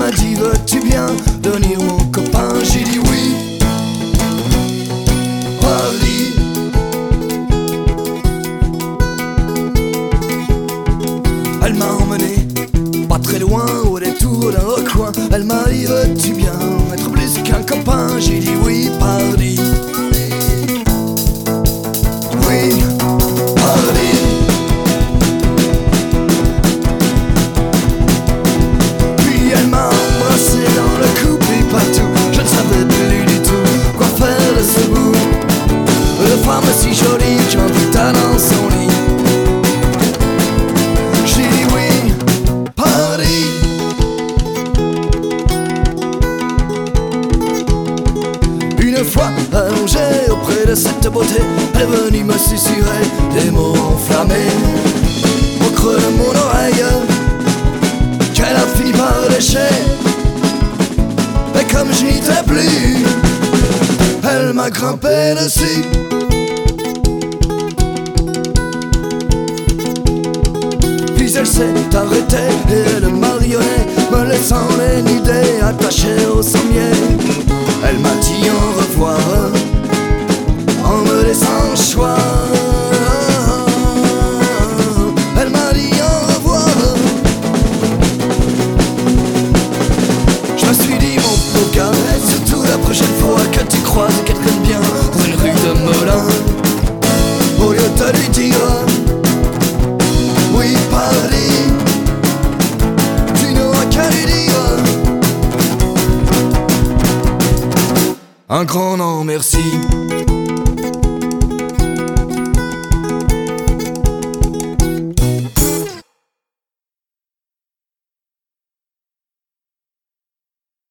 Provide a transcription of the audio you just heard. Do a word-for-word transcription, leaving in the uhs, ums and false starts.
m'a dit veux-tu bien devenir mon copain? J'ai dit oui. Paris. Elle m'a emmené pas très loin au détour d'un recoin. Elle m'a dit veux-tu bien être plus qu'un copain? J'ai dit oui. Paris. Oui. Paris. Dans le couple et partout, je ne savais plus du tout quoi faire de ce bout de femme si jolie qui m'invita dans son lit. J'ai dit oui, Paris. Une fois allongée auprès de cette beauté, elle est venue me susurrer des mots enflammés au creux de mon oreille qu'elle a fini par lécher. Et comme je n'y étais plus, elle m'a grimpé dessus. Puis elle s'est arrêtée et elle marionnait, me laissant les nudés attachés au sommier. Elle m'a dit au revoir en me laissant le choix. Elle m'a dit au revoir. Je me suis dit mon pauvre gars, surtout la prochaine fois que tu croises quelqu'un de bien dans une rue de Melun, au lieu de lui dire oui Paris, tu n'auras qu'à lui dire un grand non merci.